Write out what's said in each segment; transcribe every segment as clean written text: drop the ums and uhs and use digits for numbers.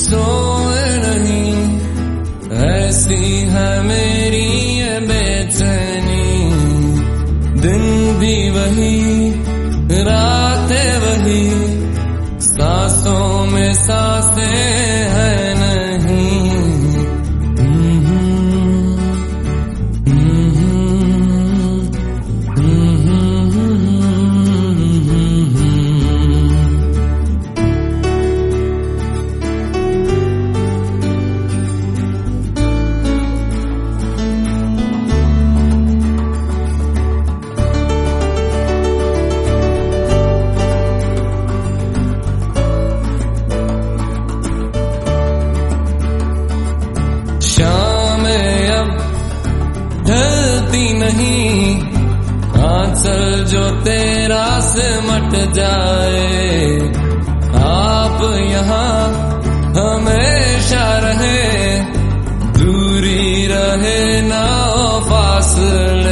सोए नहीं, ऐसी है मेरी ये बेचैनी। दिन भी वही, रातें वही, सांसों में सांसें है नहीं। ढलती नहीं, आंचल जो तेरा सिमट जाए। आप यहाँ हमेशा रहे, दूरी रहे ना फासले।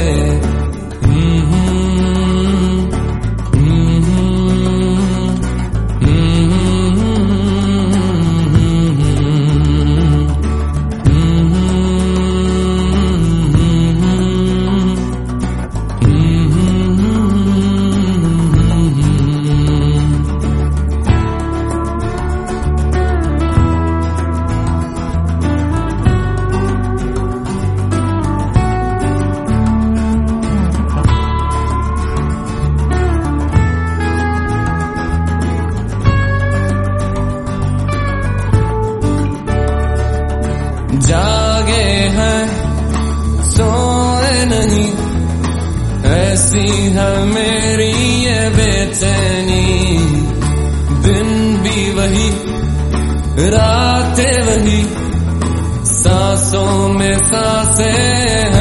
जागे हैं, सोए नहीं, ऐसी है मेरी ये बेचैनी। दिन भी वही, रातें वही, सांसों में सांसें